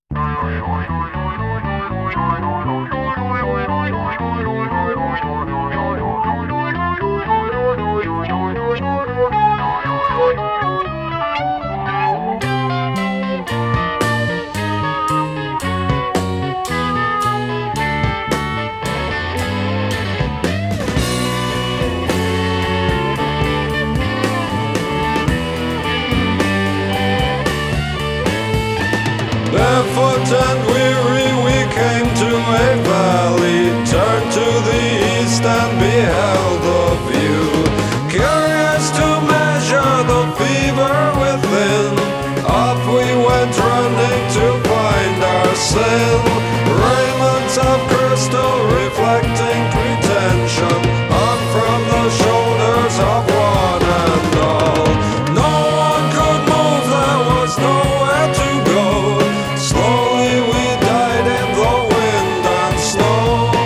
Barefoot and weary we came to a valley, turned to the east and beheld the view. Curious to measure the fever within, up we went running to find our sin. Raiment of crystal reflecting pretension hung from the shoulders of one and all. No one could move, there was nowhere to go. Slowly we died in the wind and snow.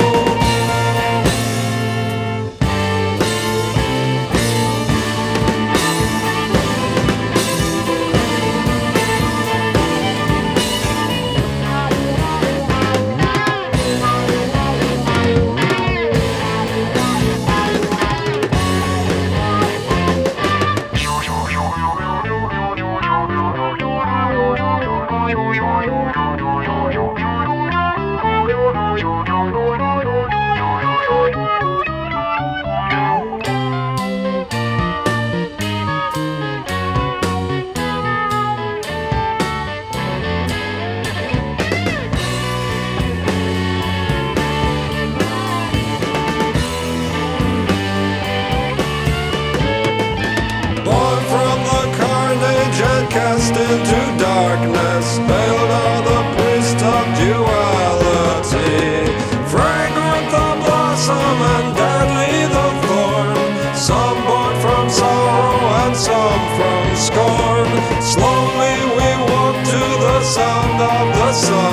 Cast into darkness, veiled are the priest of duality. Fragrant the blossom and deadly the thorn, some born from sorrow and some from scorn. Slowly we walk to the sound of the sun.